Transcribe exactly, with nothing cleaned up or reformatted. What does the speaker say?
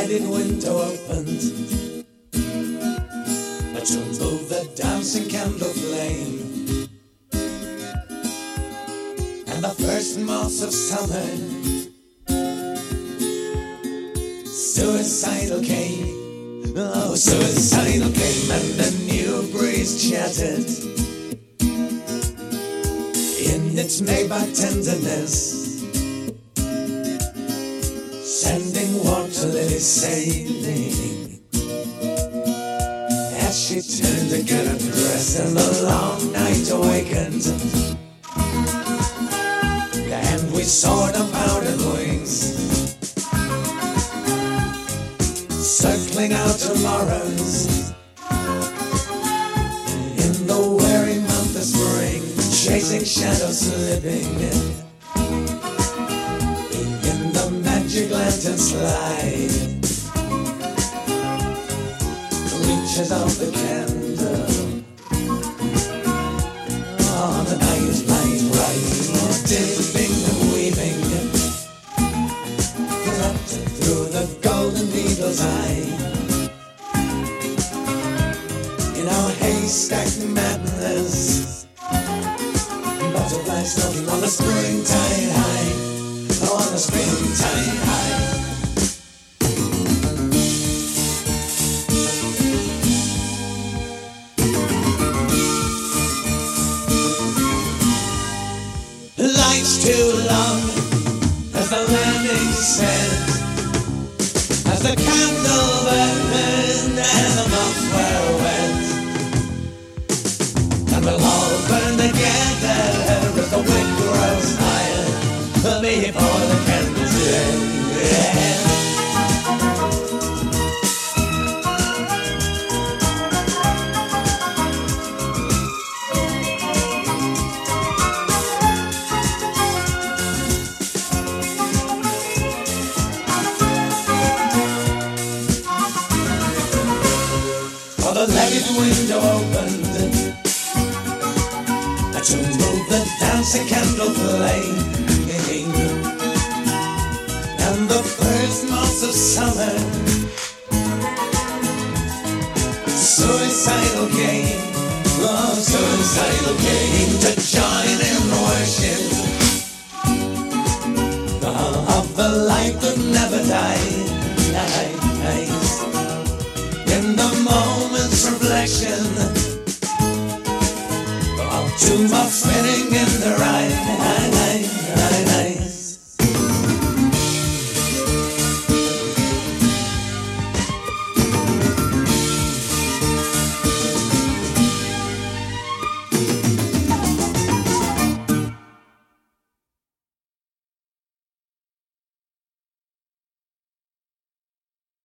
lighted window opened to move the dancing candle flame, and the first moths of summer suicidal came. Oh, suicidal came, and a new breeze chattered in its Maybach tenderness, sending water lilies sailing as she turned to get her dress, and the long night awakened, and we saw the powdered wings circling out tomorrows in the weary month of spring, chasing shadows slipping in the magic lantern slide, reaches of the candle on the night light right, dipping and weaving through the golden needle's eye. In our haystack madness, butterflies floating on the springtide high, oh, on the springtide high. Life's too long, as the landing said, as the candle burned and the moths were wet, and we'll all burn together as the wind grows higher before the candle's dead. The lighted window opened to move the dancing candle flame, and the first months of summer suicidal came, oh, suicidal came to join in worship of the light that never dies. In the moment's reflection of two moths spinning in